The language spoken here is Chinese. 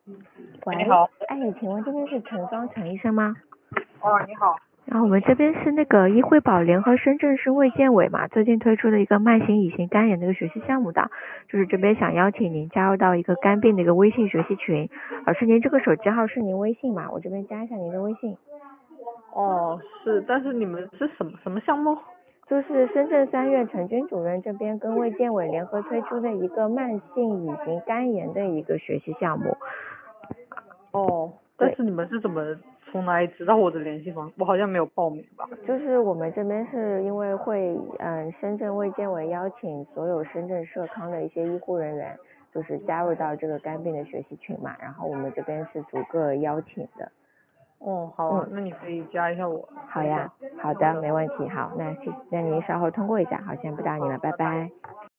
喂， 你好。 请问这边是陈芳陈医生吗？ 你好。 然后我们这边是那个医惠保联合深圳市卫健委嘛，最近推出的一个慢性乙型肝炎的一个学习项目的，就是这边想邀请您加入到一个肝病的一个微信学习群。老师，您这个手机号是您微信嘛？我这边加一下您的微信。 是，但是你们是什么项目？ 就是深圳3院陈军主任这边跟卫健委联合推出的一个慢性乙型肝炎的一个学习项目。对， 但是你们是从哪里知道我的联系方式？我好像没有报名吧？ 就是我们这边是因为会深圳卫健委邀请所有深圳社康的一些医护人员，就是加入到这个肝病的学习群嘛，然后我们这边是逐个邀请的。 好啊，那你可以加一下我。 好呀，好的，没问题，好，那您稍后通过一下，好，先不打你了，拜拜。